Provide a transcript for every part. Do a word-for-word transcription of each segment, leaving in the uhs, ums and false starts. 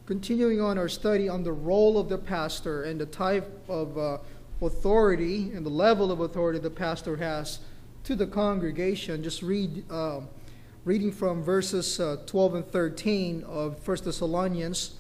continuing on our study on the role of the pastor and the type of uh, authority and the level of authority the pastor has to the congregation. Just read, uh, reading from verses uh, twelve and thirteen of First Thessalonians.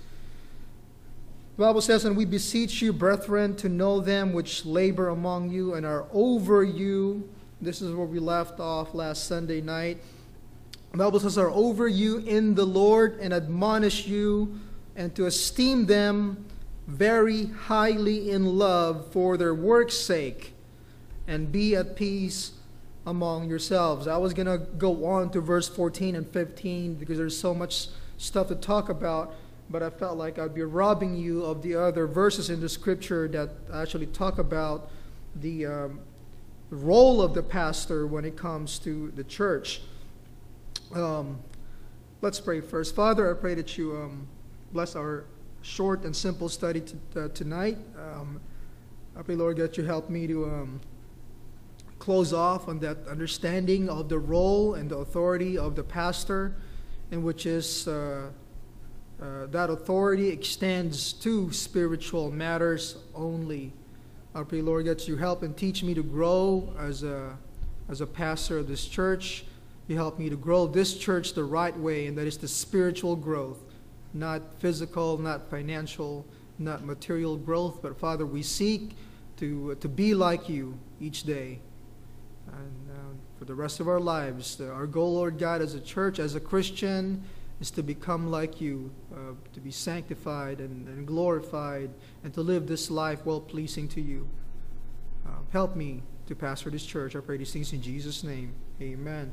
The Bible says, "And we beseech you, brethren, to know them which labor among you and are over you." This is where we left off last Sunday night. The Bible says, "Are over you in the Lord, and admonish you, and to esteem them very highly in love for their work's sake, and be at peace among yourselves." I was going to go on to verse fourteen and fifteen because there's so much stuff to talk about, but I felt like I'd be robbing you of the other verses in the scripture that actually talk about the um, role of the pastor when it comes to the church. Um, let's pray first. Father, I pray that you um, bless our short and simple study to, uh, tonight. Um, I pray, Lord, that you help me to um, close off on that understanding of the role and the authority of the pastor, in which is uh, uh, that authority extends to spiritual matters only. I pray, Lord, that you help and teach me to grow as a as a pastor of this church. You help me to grow this church the right way, and that is the spiritual growth, not physical, not financial, not material growth. But Father, we seek to to be like you each day, and uh, for the rest of our lives. Our goal, Lord God, as a church, as a Christian, is to become like you, uh, to be sanctified and, and glorified, and to live this life well-pleasing to you. Uh, help me to pastor this church. I pray these things in Jesus' name. Amen.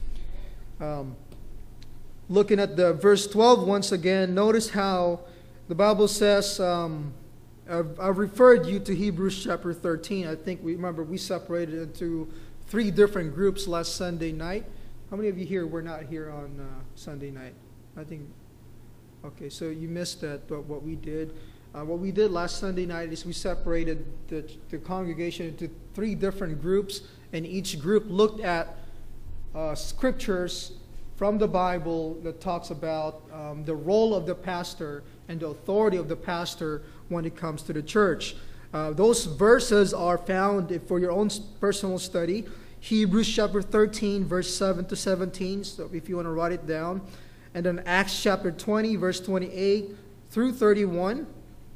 Um, looking at the verse twelve once again, notice how the Bible says, um, I've, I've referred you to Hebrews chapter thirteen. I think we remember we separated into three different groups last Sunday night. How many of you here were not here on uh, Sunday night? I think, okay, so you missed that, but what we did. Uh, what we did last Sunday night is we separated the, the congregation into three different groups, and each group looked at uh, scriptures from the Bible that talks about um, the role of the pastor and the authority of the pastor when it comes to the church. Uh, those verses are found for your own personal study. Hebrews chapter thirteen, verse seven to seventeen, so if you want to write it down. And then Acts chapter twenty, verse twenty-eight through thirty-one.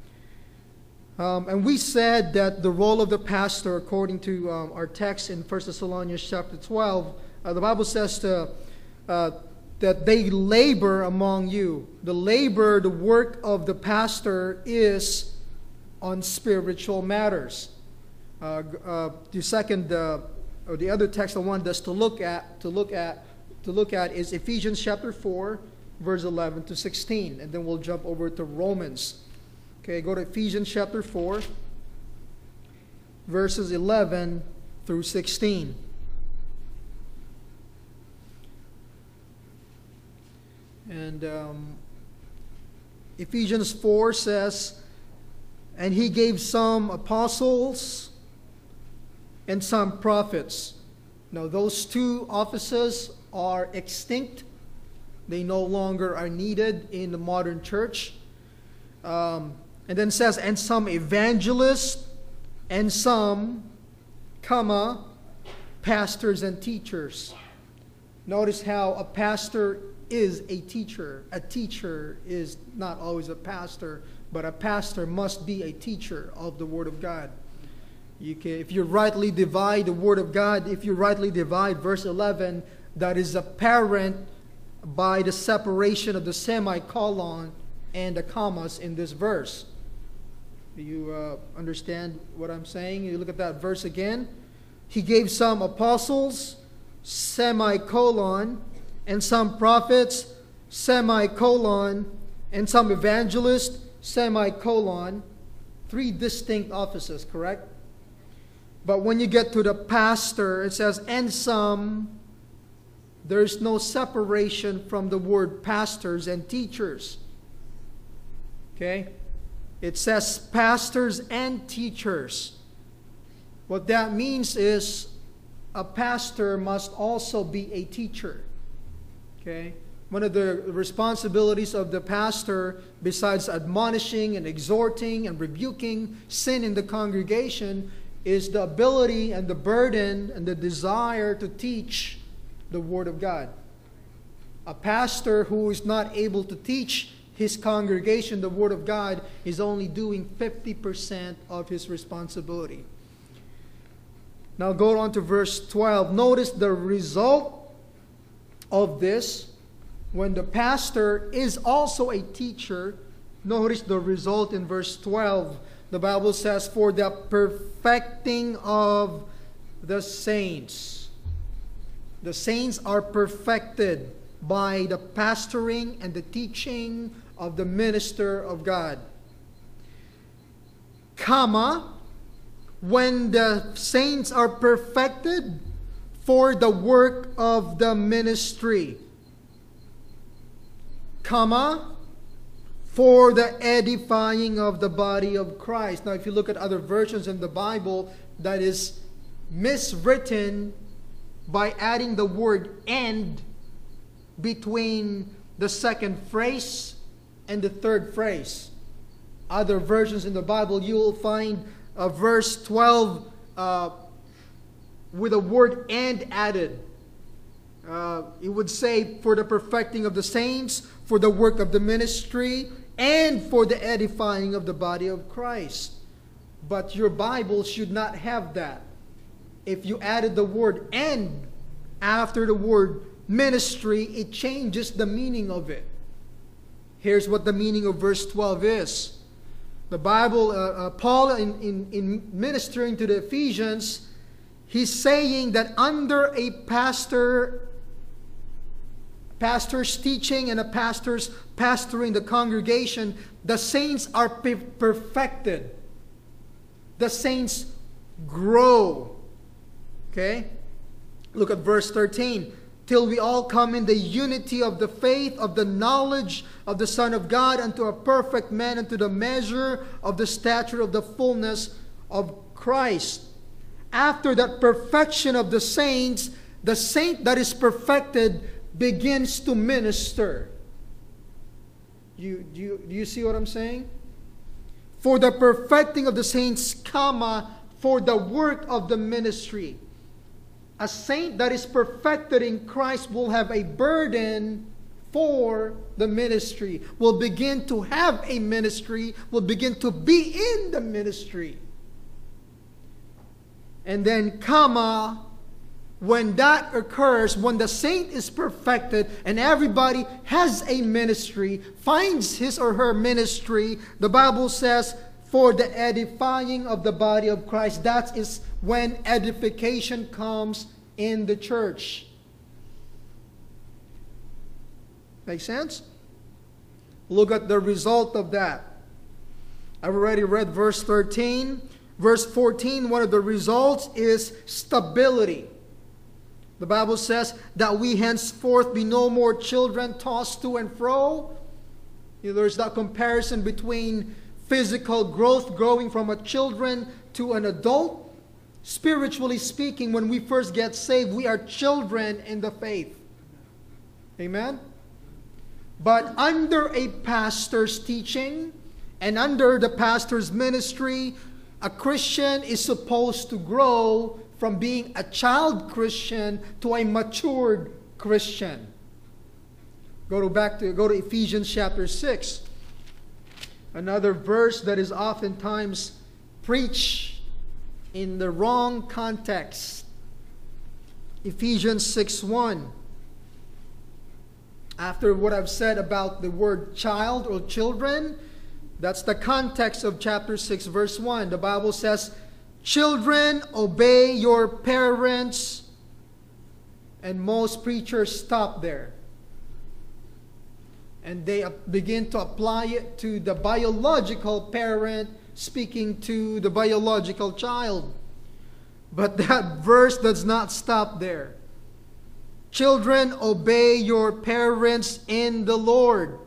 Um, and we said that the role of the pastor, according to um, our text in First Thessalonians chapter twelve, uh, the Bible says to, uh, that they labor among you. The labor, the work of the pastor is on spiritual matters. Uh, uh, the second, uh, or the other text I wanted us to look at, to look at, to look at is Ephesians chapter four, verse eleven to sixteen, and then we'll jump over to Romans. Okay, go to Ephesians chapter four, verses eleven through sixteen. And um, Ephesians four says, "And he gave some apostles and some prophets." Now, those two offices are extinct. They no longer are needed in the modern church. Um, and then it says, "And some evangelists, and some, comma, pastors and teachers." Notice how a pastor is a teacher. A teacher is not always a pastor, but a pastor must be a teacher of the Word of God. You can, if you rightly divide the Word of God, if you rightly divide verse eleven, that is apparent by the separation of the semicolon and the commas in this verse. Do you uh, understand what I'm saying? You look at that verse again. He gave some apostles, semicolon, and some prophets, semicolon, and some evangelists, semicolon. Three distinct offices, correct? But when you get to the pastor, it says, "and some." There's no separation from the word pastors and teachers. Okay? It says pastors and teachers. What that means is a pastor must also be a teacher. Okay? one of the responsibilities of the pastor, besides admonishing and exhorting and rebuking sin in the congregation, is the ability and the burden and the desire to teach the Word of God. A pastor who is not able to teach his congregation the Word of God is only doing fifty percent of his responsibility. Now go on to verse twelve. Notice the result of this. When the pastor is also a teacher, notice the result in verse twelve. The Bible says, for the perfecting of the saints. The saints are perfected by the pastoring and the teaching of the minister of God. Comma, when the saints are perfected for the work of the ministry. Comma, for the edifying of the body of Christ. Now, if you look at other versions in the Bible, that is miswritten by adding the word "and" between the second phrase and the third phrase. Other versions in the Bible, you will find uh, verse twelve uh, with a word "and" added. Uh, it would say, for the perfecting of the saints, for the work of the ministry, and for the edifying of the body of Christ. But your Bible should not have that. If you added the word "and" after the word ministry, it changes the meaning of it. Here's what the meaning of verse twelve is. The Bible, uh, uh, Paul, in, in, in ministering to the Ephesians, he's saying that under a pastor, pastor's teaching and a pastor's pastoring the congregation, the saints are pe- perfected. The saints grow. Okay? Look at verse thirteen. Till we all come in the unity of the faith, of the knowledge of the Son of God, unto a perfect man, unto the measure of the stature of the fullness of Christ. After that perfection of the saints, the saint that is perfected begins to minister. You, do, you, do you see what I'm saying? For the perfecting of the saints, comma, for the work of the ministry. A saint that is perfected in Christ will have a burden for the ministry, will begin to have a ministry, will begin to be in the ministry. And then, comma, when that occurs, when the saint is perfected and everybody has a ministry, finds his or her ministry, the Bible says, for the edifying of the body of Christ. That is when edification comes in the church. Make sense? Look at the result of that. I've already read verse thirteen. Verse fourteen, one of the results is stability. The Bible says that we henceforth be no more children tossed to and fro. You know, there's that comparison between physical growth, growing from a children to an adult. Spiritually speaking, when we first get saved, we are children in the faith. Amen? But under a pastor's teaching and under the pastor's ministry, a Christian is supposed to grow from being a child Christian to a matured Christian. Go to back to go to Ephesians chapter six. Another verse that is oftentimes preached in the wrong context. Ephesians six one. After what I've said about the word child or children, that's the context of chapter six verse one. The Bible says, children, obey your parents. And most preachers stop there. And they begin to apply it to the biological parent speaking to the biological child. But that verse does not stop there. Children, obey your parents in the Lord.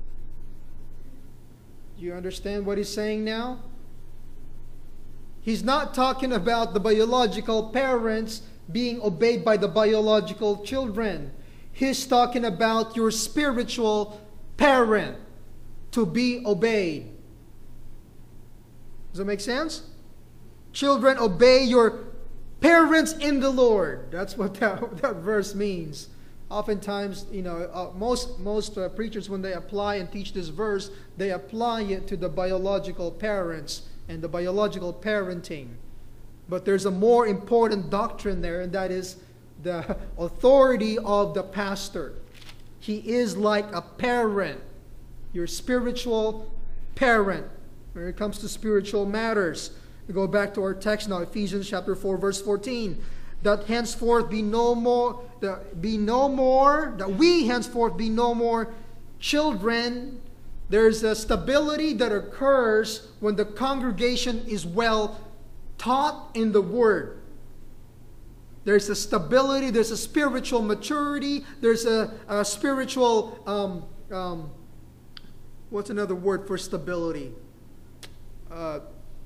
Do you understand what he's saying now? He's not talking about the biological parents being obeyed by the biological children. He's talking about your spiritual parent to be obeyed. Does that make sense? Children, obey your parents in the Lord. That's what that, that verse means. Oftentimes, you know, uh, most most uh, preachers, when they apply and teach this verse, they apply it to the biological parents and the biological parenting. But there's a more important doctrine there, and that is the authority of the pastor. He is like a parent, your spiritual parent, when it comes to spiritual matters. We go back to our text now, Ephesians chapter four, verse fourteen. That henceforth be no more, that be no more, that we henceforth be no more children. There's a stability that occurs when the congregation is well taught in the Word. There's a stability, there's a spiritual maturity, there's a, a spiritual, um, um, what's another word for stability? Uh,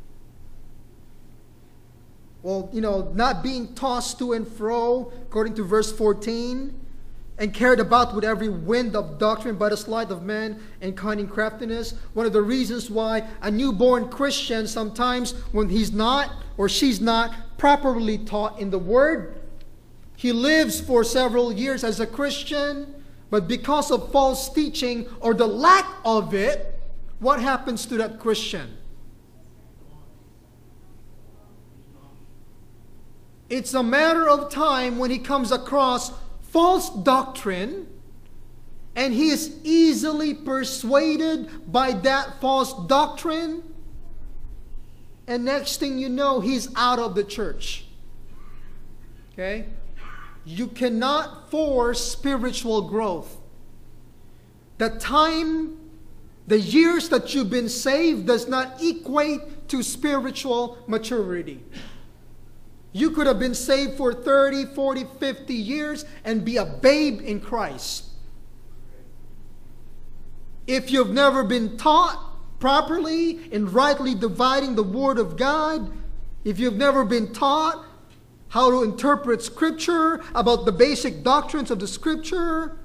well, you know, not being tossed to and fro, according to verse fourteen, and carried about with every wind of doctrine by the sleight of men and cunning craftiness. One of the reasons why a newborn Christian, sometimes when he's not or she's not properly taught in the Word, he lives for several years as a Christian, but because of false teaching or the lack of it, what happens to that Christian? It's a matter of time when he comes across false doctrine, and he is easily persuaded by that false doctrine, and next thing you know, he's out of the church. Okay? You cannot force spiritual growth. The time, the years that you've been saved does not equate to spiritual maturity. You could have been saved for thirty, forty, fifty years and be a babe in Christ. If you've never been taught properly in rightly dividing the Word of God, if you've never been taught how to interpret Scripture, about the basic doctrines of the Scripture,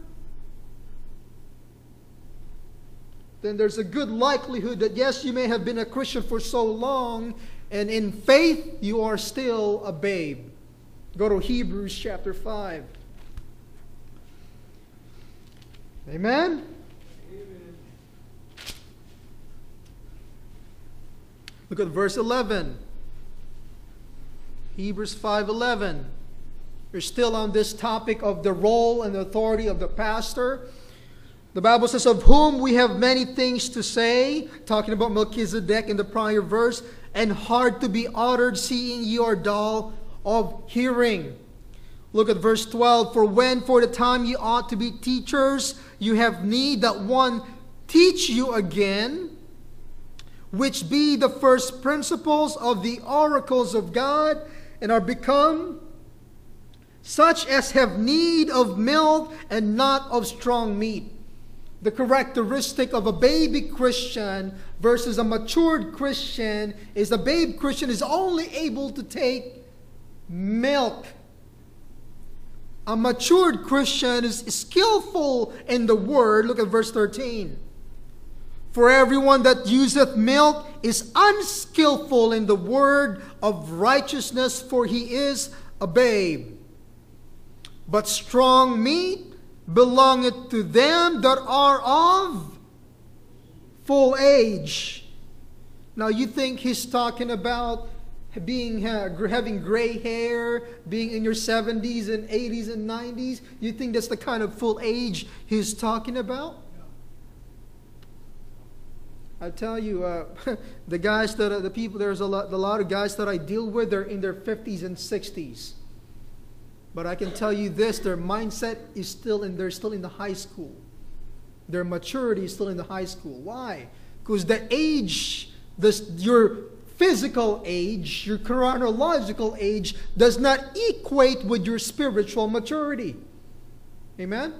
then there's a good likelihood that yes, you may have been a Christian for so long, and in faith, you are still a babe. Go to Hebrews chapter five. Amen? Amen. Look at verse eleven. Hebrews five eleven. We're still on this topic of the role and authority of the pastor. The Bible says, of whom we have many things to say, talking about Melchizedek in the prior verse, and hard to be uttered, seeing ye are dull of hearing. Look at verse twelve. For when for the time ye ought to be teachers, you have need that one teach you again, which be the first principles of the oracles of God, and are become such as have need of milk and not of strong meat. The characteristic of a baby Christian versus a matured Christian is a babe Christian is only able to take milk. A matured Christian is skillful in the Word. Look at verse thirteen. For everyone that useth milk is unskillful in the word of righteousness, for he is a babe. But strong meat belongeth to them that are of full age. Now you think he's talking about being uh, having gray hair, being in your seventies and eighties and nineties? You think that's the kind of full age he's talking about? I tell you, uh, the guys that are, the people, there's a lot, a lot of guys that I deal with, they're in their fifties and sixties. But I can tell you this, their mindset is still in, they're still in the high school. Their maturity is still in the high school. Why? Because the age, this, your physical age, your chronological age does not equate with your spiritual maturity. Amen?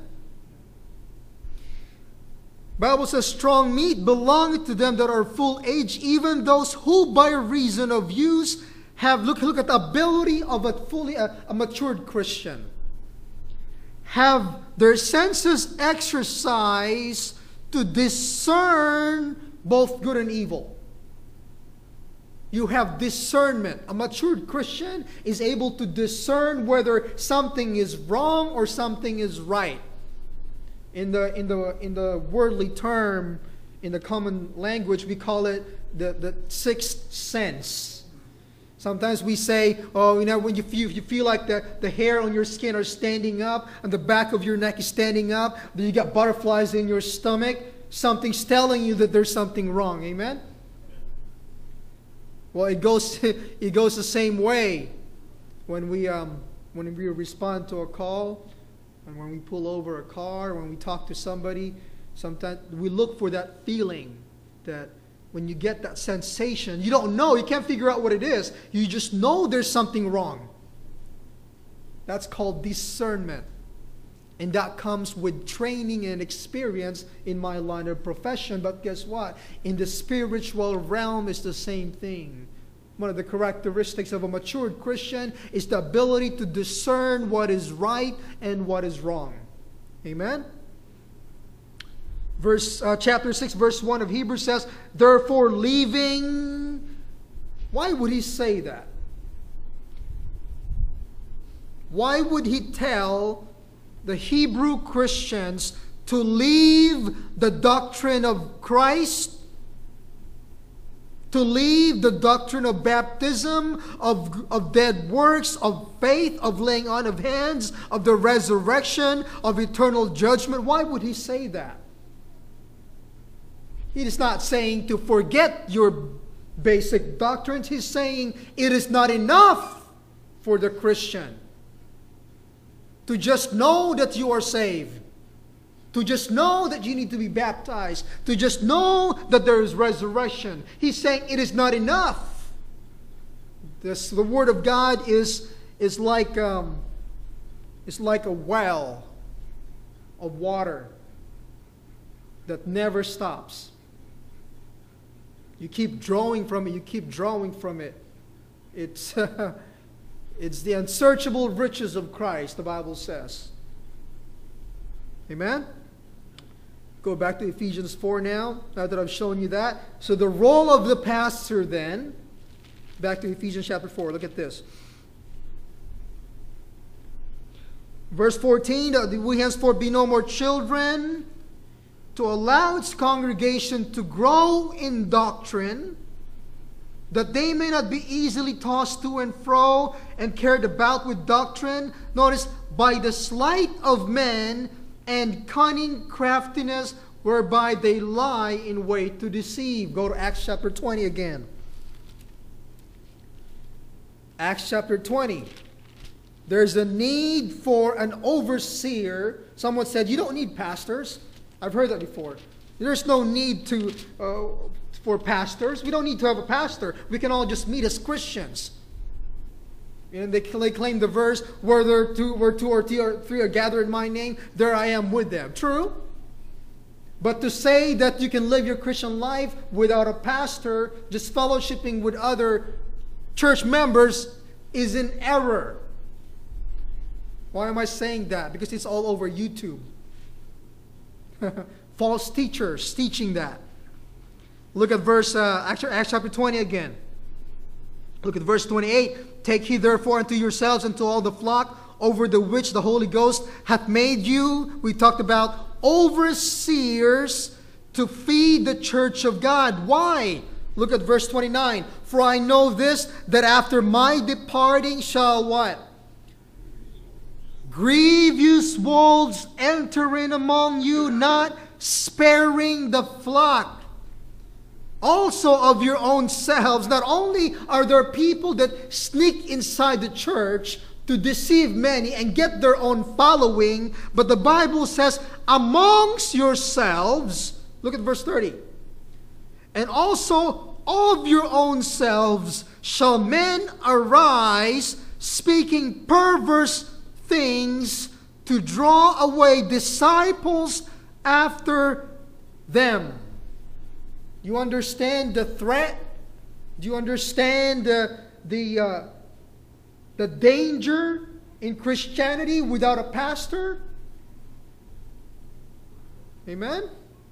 Bible says, strong meat belongeth to them that are full age, even those who by reason of use have, look, look at the ability of a fully, a, a matured Christian. have their senses exercised to discern both good and evil. You have discernment. A matured Christian is able to discern whether something is wrong or something is right. In the in the in the worldly term, in the common language, we call it the, the sixth sense. Sometimes we say, oh, you know, when you feel, you feel like the, the hair on your skin are standing up and the back of your neck is standing up, then you got butterflies in your stomach, something's telling you that there's something wrong. Amen? Well, it goes it goes the same way when we um, when we respond to a call, and when we pull over a car, when we talk to somebody. Sometimes we look for that feeling, that when you get that sensation, you don't know, you can't figure out what it is. You just know there's something wrong. That's called discernment. And that comes with training and experience in my line of profession. But guess what? In the spiritual realm, it's the same thing. One of the characteristics of a matured Christian is the ability to discern what is right and what is wrong. Amen? Verse, uh, chapter six, verse one of Hebrews says, therefore leaving... Why would he say that? Why would he tell the Hebrew Christians to leave the doctrine of Christ, to leave the doctrine of baptism, of, of dead works, of faith, of laying on of hands, of the resurrection, of eternal judgment? Why would he say that? He is not saying to forget your basic doctrines. He's saying it is not enough for the Christian to just know that you are saved, to just know that you need to be baptized, to just know that there is resurrection. He's saying it is not enough. This, the Word of God is, is like um, it's like a well of water that never stops. You keep drawing from it, you keep drawing from it. It's, uh, it's the unsearchable riches of Christ, the Bible says. Amen? Go back to Ephesians four now, now that I've shown you that. So the role of the pastor then, back to Ephesians chapter four, look at this. Verse fourteen, we henceforth be no more children, to allow its congregation to grow in doctrine, that they may not be easily tossed to and fro and carried about with doctrine. Notice, by the sleight of men and cunning craftiness, whereby they lie in wait to deceive. Go to Acts chapter twenty again. Acts chapter twenty. There's a need for an overseer. Someone said, you don't need pastors. I've heard that before. There's no need to uh, for pastors. We don't need to have a pastor. We can all just meet as Christians. And they, they claim the verse, where there two, where two or three are gathered in my name, there I am with them. True. But to say that you can live your Christian life without a pastor, just fellowshipping with other church members, is an error. Why am I saying that? Because it's all over YouTube. False teachers teaching that. Look at verse, uh, Acts chapter twenty again. Look at verse twenty-eight. Take heed therefore unto yourselves and to all the flock over the which the Holy Ghost hath made you. We talked about overseers to feed the church of God. Why? Look at verse twenty-nine. For I know this, that after my departing shall what? Grievous wolves enter in among you, not sparing the flock. Also of your own selves. Not only are there people that sneak inside the church to deceive many and get their own following, but the Bible says, amongst yourselves, look at verse thirty, and also of your own selves shall men arise, speaking perverse things, to draw away disciples after them. You understand the threat? Do you understand the the uh, the danger in Christianity without a pastor? Amen?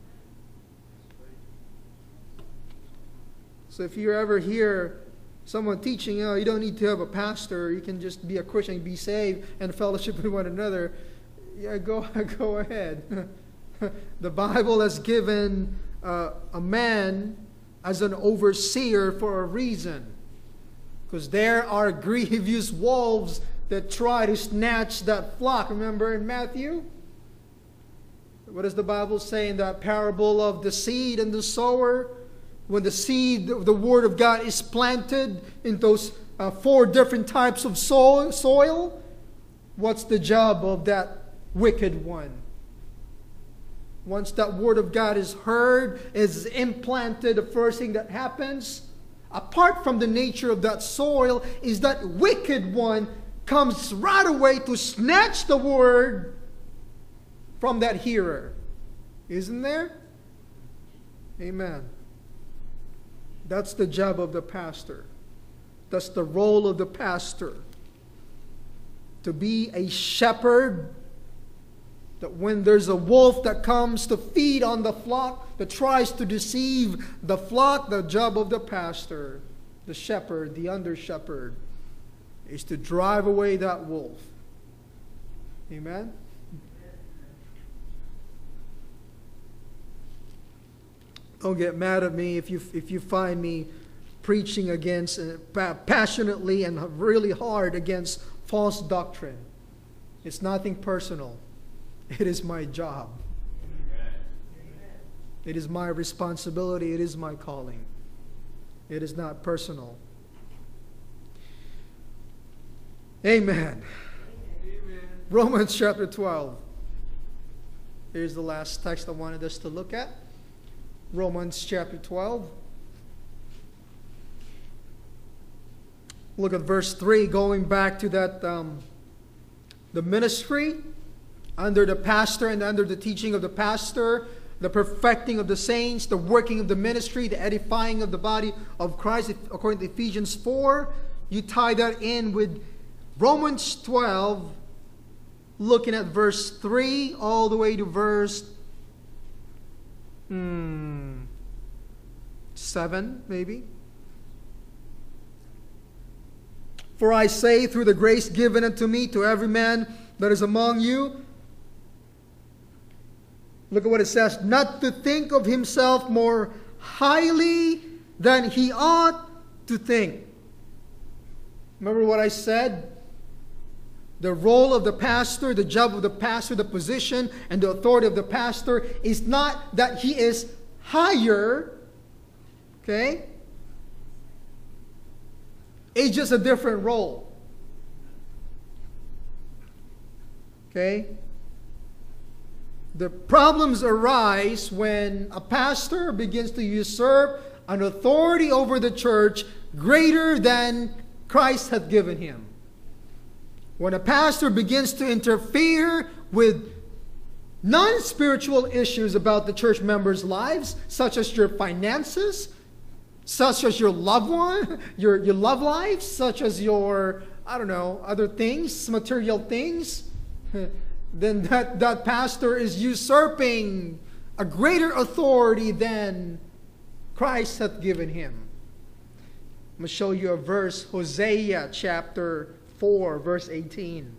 So if you ever hear someone teaching, oh, you don't need to have a pastor, you can just be a Christian, be saved, and fellowship with one another, yeah, go, go ahead. The Bible has given uh, a man as an overseer for a reason. Because there are grievous wolves that try to snatch that flock. Remember in Matthew? What does the Bible say in that parable of the seed and the sower? When the seed of the Word of God is planted in those uh, four different types of soil, soil, what's the job of that wicked one? Once that Word of God is heard, is implanted, the first thing that happens, apart from the nature of that soil, is that wicked one comes right away to snatch the Word from that hearer. Isn't there? Amen. That's the job of the pastor. That's the role of the pastor. To be a shepherd, that when there's a wolf that comes to feed on the flock, that tries to deceive the flock, the job of the pastor, the shepherd, the under shepherd, is to drive away that wolf. Amen? Don't get mad at me if you if you find me preaching against uh, passionately and really hard against false doctrine. It's nothing personal. It is my job. It is my responsibility. It is my calling. It is not personal. Amen. Amen. Romans chapter twelve. Here's the last text I wanted us to look at. Romans chapter twelve. Look at verse three, going back to that, um, the ministry under the pastor and under the teaching of the pastor, the perfecting of the saints, the working of the ministry, the edifying of the body of Christ, according to Ephesians four. You tie that in with Romans twelve, looking at verse three all the way to verse Hmm. Seven, maybe. For I say, through the grace given unto me, to every man that is among you, look at what it says, not to think of himself more highly than he ought to think. Remember what I said? The role of the pastor, the job of the pastor, the position and the authority of the pastor is not that he is higher, okay? It's just a different role. Okay? The problems arise when a pastor begins to usurp an authority over the church greater than Christ hath given him. When a pastor begins to interfere with non-spiritual issues about the church members' lives, such as your finances, such as your loved one, your, your love life, such as your, I don't know, other things, material things, then that, that pastor is usurping a greater authority than Christ hath given him. I'm going to show you a verse, Hosea chapter four, verse eighteen.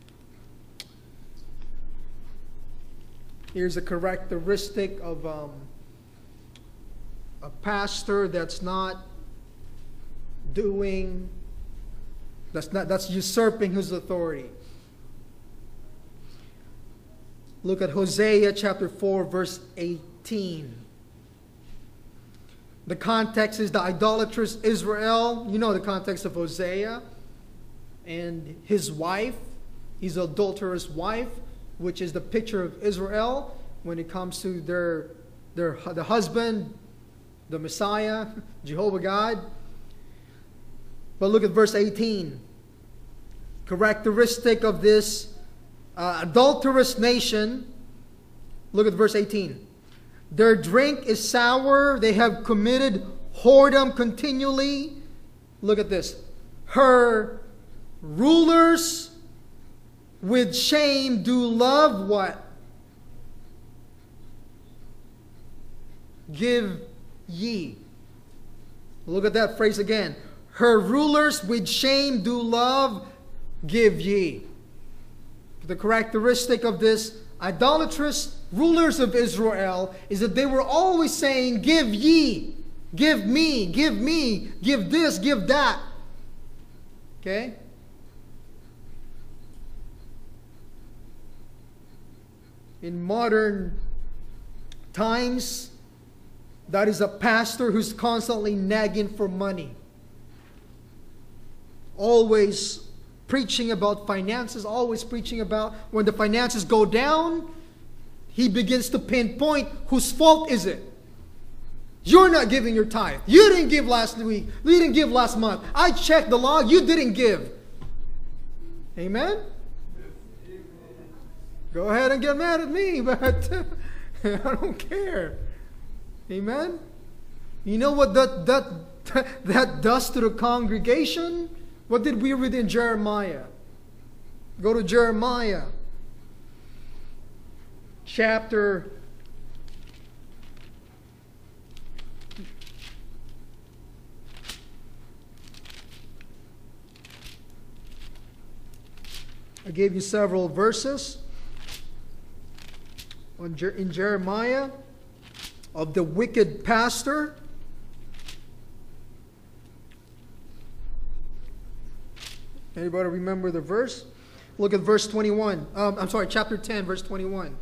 Here's a characteristic of um, a pastor that's not doing, that's not, that's usurping his authority. Look at Hosea chapter four, verse eighteen. The context is the idolatrous Israel. You know the context of Hosea. And his wife, his adulterous wife, which is the picture of Israel when it comes to their, their the husband, the Messiah, Jehovah God. But look at verse eighteen. Characteristic of this uh, adulterous nation. Look at verse eighteen. Their drink is sour. They have committed whoredom continually. Look at this. Her rulers with shame do love what? give ye. Look at that phrase again. Her rulers with shame do love, give ye. The characteristic of this idolatrous rulers of Israel is that they were always saying, give ye, give me, give me, give this, give that. Okay? In modern times, that is a pastor who's constantly nagging for money. Always preaching about finances, always preaching about when the finances go down, he begins to pinpoint whose fault is it. You're not giving your tithe. You didn't give last week. You didn't give last month. I checked the log. You didn't give. Amen? Go ahead and get mad at me, but I don't care. Amen? You know what that, that, that does to the congregation? What did we read in Jeremiah? Go to Jeremiah. Chapter I gave you several verses on, in Jeremiah of the wicked pastor. Anybody remember the verse? Look at verse twenty-one. Um, I'm sorry, chapter ten, verse twenty-one.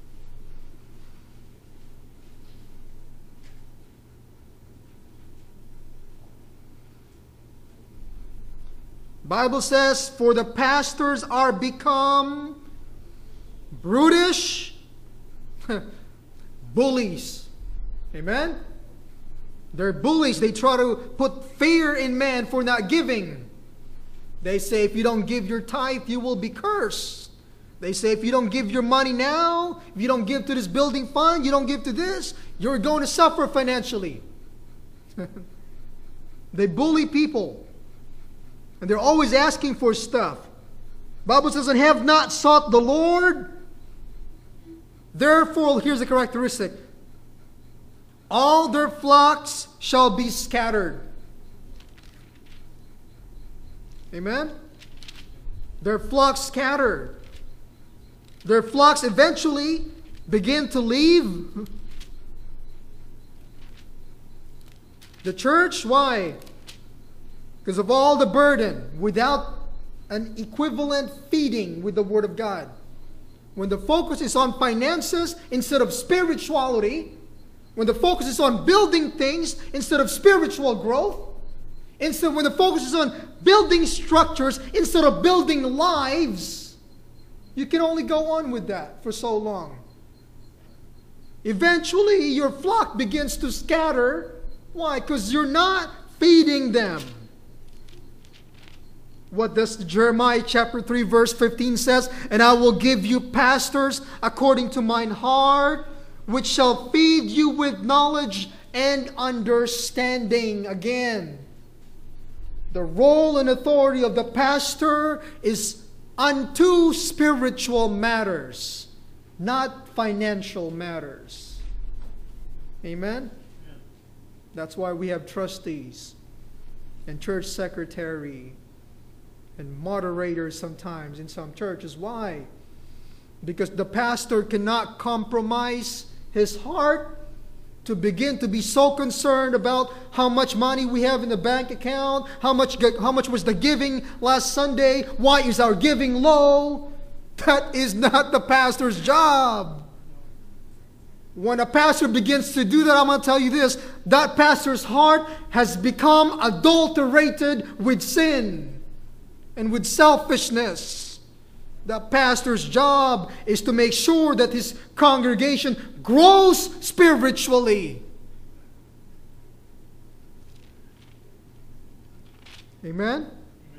Bible says, for the pastors are become brutish bullies. Amen? They're bullies. They try to put fear in man for not giving. They say if you don't give your tithe, you will be cursed. They say if you don't give your money now, if you don't give to this building fund, you don't give to this, you're going to suffer financially. They bully people. And they're always asking for stuff. Bible says, and have not sought the Lord. Therefore, here's the characteristic. All their flocks shall be scattered. Amen? Their flocks scattered. Their flocks eventually begin to leave the church. Why? Because of all the burden, without an equivalent feeding with the Word of God. When the focus is on finances instead of spirituality, when the focus is on building things instead of spiritual growth, instead when the focus is on building structures instead of building lives, you can only go on with that for so long. Eventually, your flock begins to scatter. Why? Because you're not feeding them. What does Jeremiah chapter three verse fifteen says? And I will give you pastors according to mine heart, which shall feed you with knowledge and understanding. Again, the role and authority of the pastor is unto spiritual matters, not financial matters. Amen? That's why we have trustees and church secretary and moderators sometimes in some churches. Why? Because the pastor cannot compromise his heart to begin to be so concerned about how much money we have in the bank account, how much, how much was the giving last Sunday, why is our giving low? That is not the pastor's job. When a pastor begins to do that, I'm going to tell you this, that pastor's heart has become adulterated with sin and with selfishness. The pastor's job is to make sure that his congregation grows spiritually. Amen?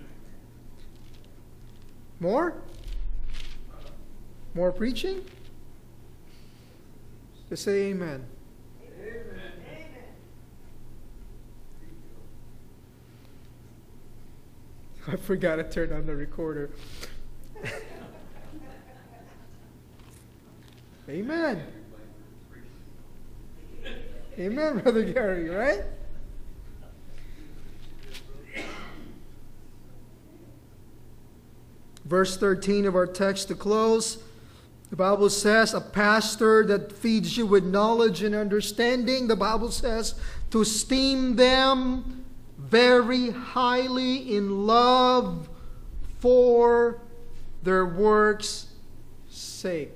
More? More preaching? Just say amen. I forgot to turn on the recorder. Amen. Amen, Brother Gary, right? Verse thirteen of our text to close. The Bible says, a pastor that feeds you with knowledge and understanding, the Bible says, to esteem them very highly in love for their work's sake.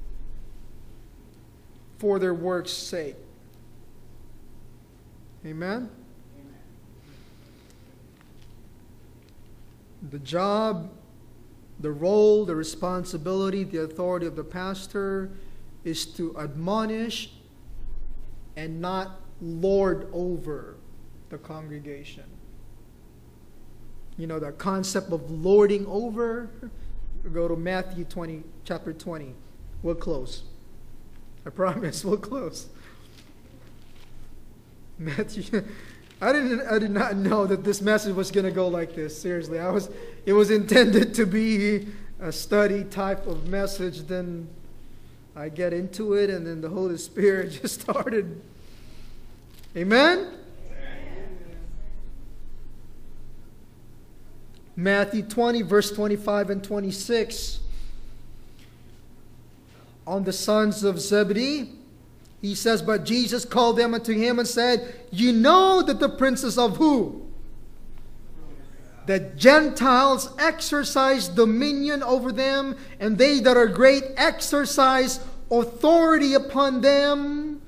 For their work's sake. Amen? The job, the role, the responsibility, the authority of the pastor is to admonish and not lord over the congregation. You know, the concept of lording over. Go to Matthew twenty, chapter twenty. We'll close. I promise we'll close. Matthew, I didn't, I did not know that this message was going to go like this. Seriously, I was. It was intended to be a study type of message. Then I get into it, and then the Holy Spirit just started. Amen? Matthew twenty, verse twenty-five and twenty-six. On the sons of Zebedee, he says, but Jesus called them unto him and said, you know that the princes of who? The Gentiles exercise dominion over them, and they that are great exercise authority upon them.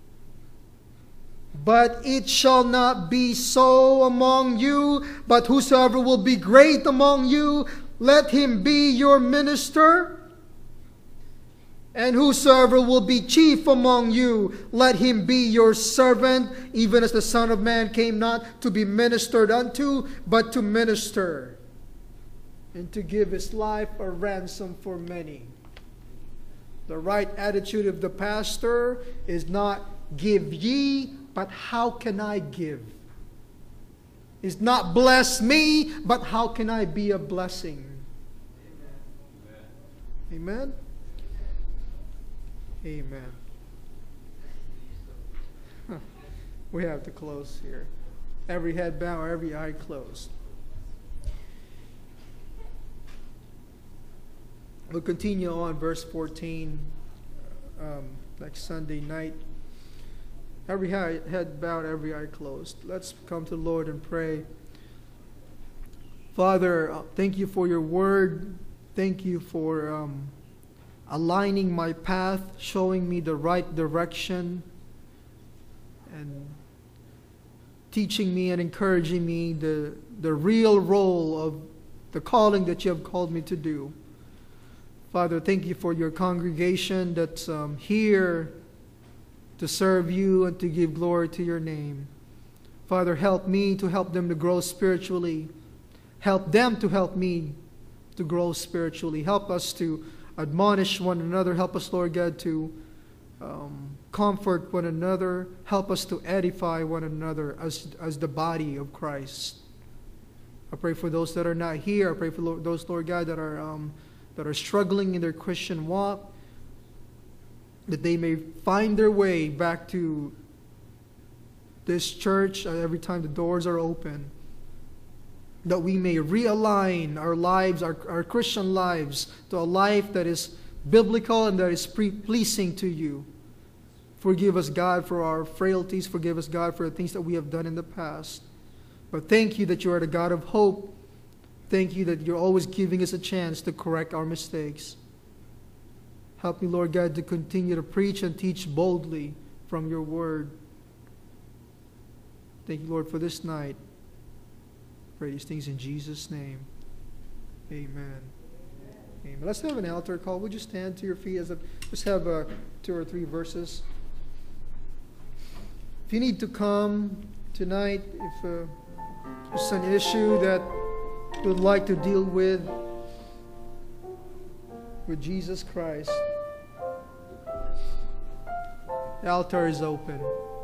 But it shall not be so among you, but whosoever will be great among you, let him be your minister. And whosoever will be chief among you, let him be your servant, even as the Son of Man came not to be ministered unto, but to minister, and to give his life a ransom for many. The right attitude of the pastor is not give ye, but how can I give? It's not bless me, but how can I be a blessing? Amen? Amen? Amen. Huh. We have to close here. Every head bow, every eye closed. We'll continue on verse fourteen um, next Sunday night. Every head bowed, every eye closed. Let's come to the Lord and pray. Father, thank you for your word. Thank you for um, aligning my path, showing me the right direction, and teaching me and encouraging me the, the real role of the calling that you have called me to do. Father, thank you for your congregation that's um, here to serve you and to give glory to your name. Father, help me to help them to grow spiritually. Help them to help me to grow spiritually. Help us to admonish one another. Help us, Lord God, to um, comfort one another. Help us to edify one another as, as the body of Christ. I pray for those that are not here. I pray for Lord, those, Lord God, that are, um, that are struggling in their Christian walk, that they may find their way back to this church every time the doors are open. That we may realign our lives, our, our Christian lives, to a life that is biblical and that is pleasing to you. Forgive us, God, for our frailties. Forgive us, God, for the things that we have done in the past. But thank you that you are the God of hope. Thank you that you're always giving us a chance to correct our mistakes. Help me, Lord God, to continue to preach and teach boldly from your word. Thank you, Lord, for this night. Pray these things in Jesus' name. Amen. Amen. Let's have an altar call. Would you stand to your feet? As a, just have uh, two or three verses. If you need to come tonight, if uh, there's an issue that you would like to deal with, with Jesus Christ, the altar is open.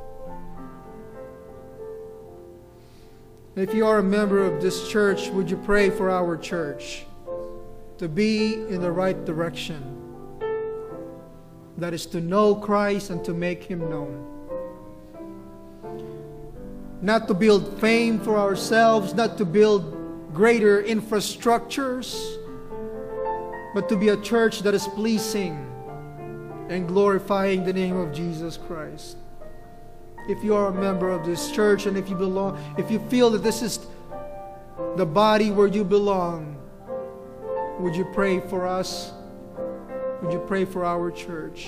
If you are a member of this church, would you pray for our church to be in the right direction? That is to know Christ and to make Him known. not to build fame for ourselves, not to build greater infrastructures, but to be a church that is pleasing and glorifying the name of Jesus Christ. If you are a member of this church, and if you belong, if you feel that this is the body where you belong, would you pray for us? Would you pray for our church?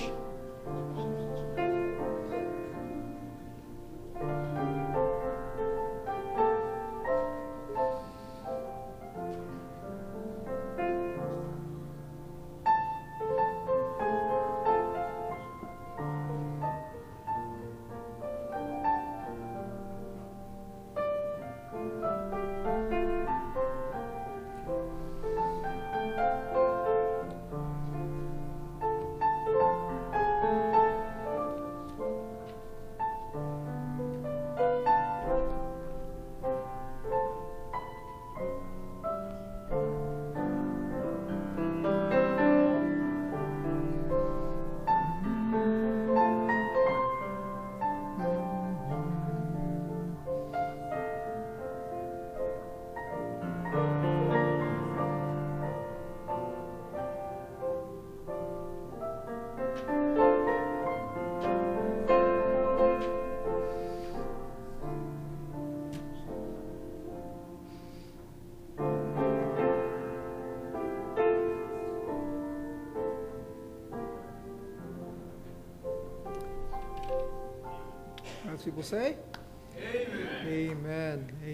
As people say, Amen. Amen.